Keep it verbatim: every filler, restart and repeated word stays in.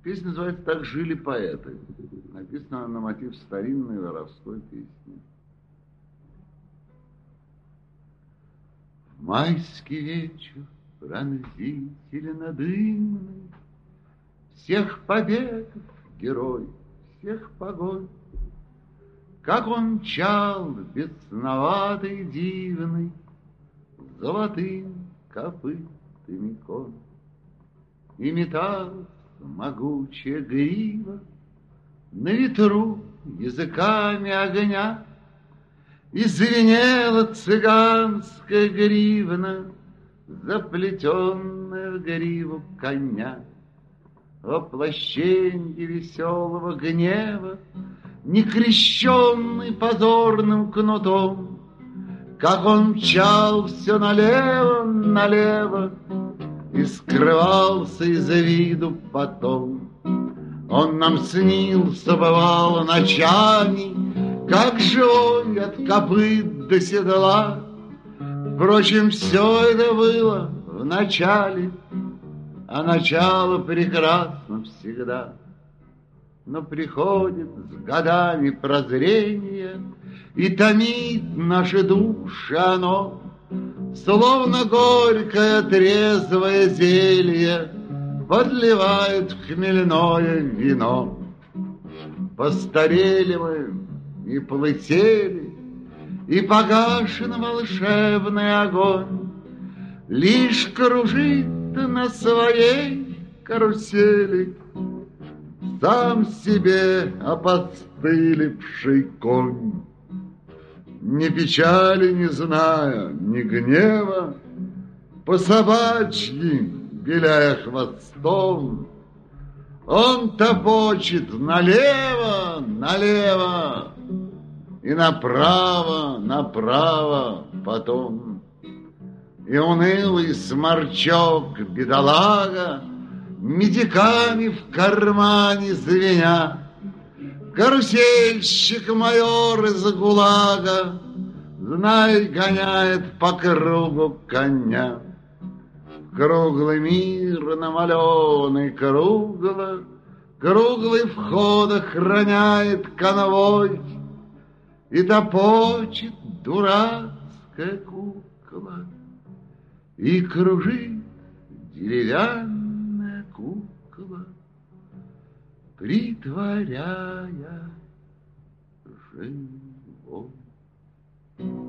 Песня называется «Так жили поэты». Написана на мотив старинной воровской песни. В майский вечер пронзительно дымный, всех побед герой, всех погонь, как он мчал бесноватый дивный, золотым копытами конь. И металась могучая грива на ветру языками огня, и звенела цыганская гривна, заплетенная в гриву коня. Воплощенье веселого гнева, не крещенный позорным кнутом, как он мчал все налево, налево, и скрывался из-за виду потом. Он нам снился, бывало, ночами, как живой от копыт до седла. Впрочем, все это было в начале, а начало прекрасно всегда. Но приходит с годами прозрение, и томит наши души оно, словно горькое трезвое зелье подливает в хмельное вино. Постарели мы и полетели, и погашен волшебный огонь, лишь кружит на своей карусели сам себе опостылевший конь. Ни печали не зная, ни гнева, по собачьи, виляя хвостом, он топочет налево, налево и направо, направо потом. И унылый сморчок, бедолага, медиками в кармане звеня, карусельщик майор из ГУЛАГа, знай, гоняет по кругу коня. Круглый мир намаленный кругло, круглый вход охраняет конвой, и топочет дурацкая кукла, и кружит деревянная кукла, притворяя живой.